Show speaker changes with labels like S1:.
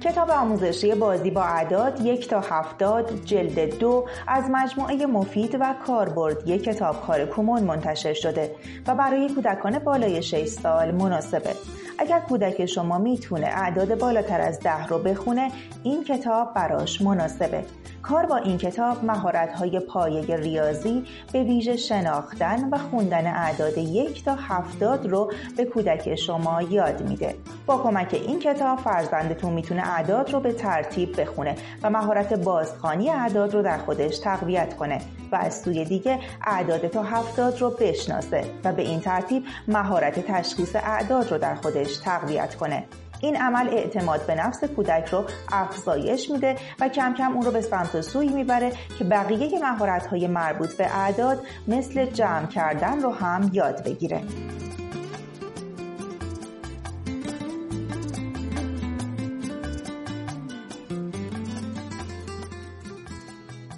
S1: کتاب آموزشی بازی با اعداد 1 تا 70 جلد 2 از مجموعه مفید و کاربردی کتابخانه کومون منتشر شده و برای کودکان بالای 6 سال مناسبه. اگر کودک شما میتونه اعداد بالاتر از 10 رو بخونه، این کتاب براش مناسبه. کار با این کتاب مهارت‌های پایه ریاضی به ویژه شناختن و خوندن اعداد 1 تا 70 رو به کودک شما یاد میده. با کمک این کتاب فرزندتون میتونه اعداد رو به ترتیب بخونه و مهارت بازخوانی اعداد رو در خودش تقویت کنه و از سوی دیگه اعداد تا 70 رو بشناسه و به این ترتیب مهارت تشخیص اعداد رو در خودش تقویت کنه. این عمل اعتماد به نفس کودک رو افزایش میده و کم کم اون رو به سمت و سوی میبره که بقیه مهارت‌های مربوط به اعداد مثل جمع کردن رو هم یاد بگیره.